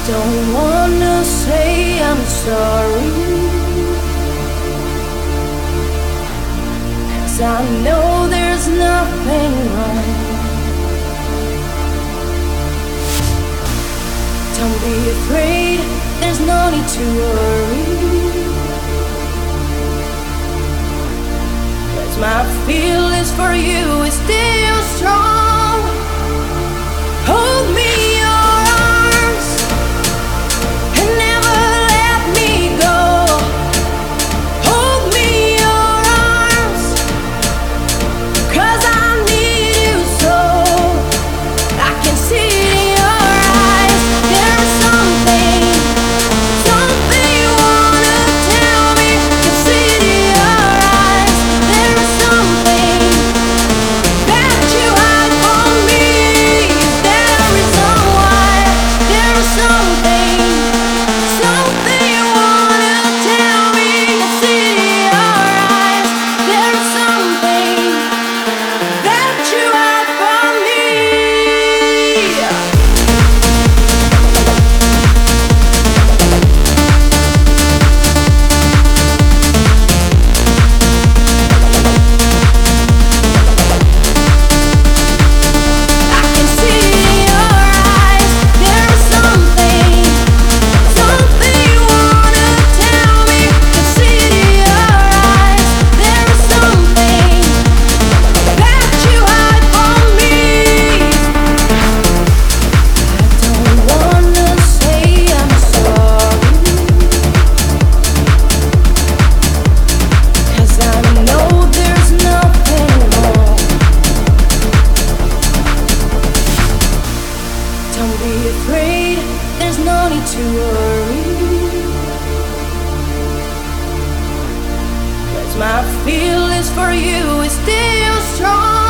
Don't wanna say I'm sorry, 'cause I know there's nothing wrong. Don't be afraid, there's no need to worry, 'cause my feelings for you is still strong. Hold me in your arms and never let me go. Hold me in your arms, 'cause I need you so. I can see it in your eyes. There's something you wanna tell me. Can see it in your eyes. There's something that you hide from me. Is there a reason why? There's something you wanna tell me. Can see it in your eyes. There's something that you hide from me. I can see it in your eyes. There's something you wanna tell me. Can see it in your eyes. There's something that you hide from me. I don't wanna say I'm sorry, 'cause I know there's nothing wrong. Don't be afraid, there's no need to worry, 'cause my feelings for you is still strong.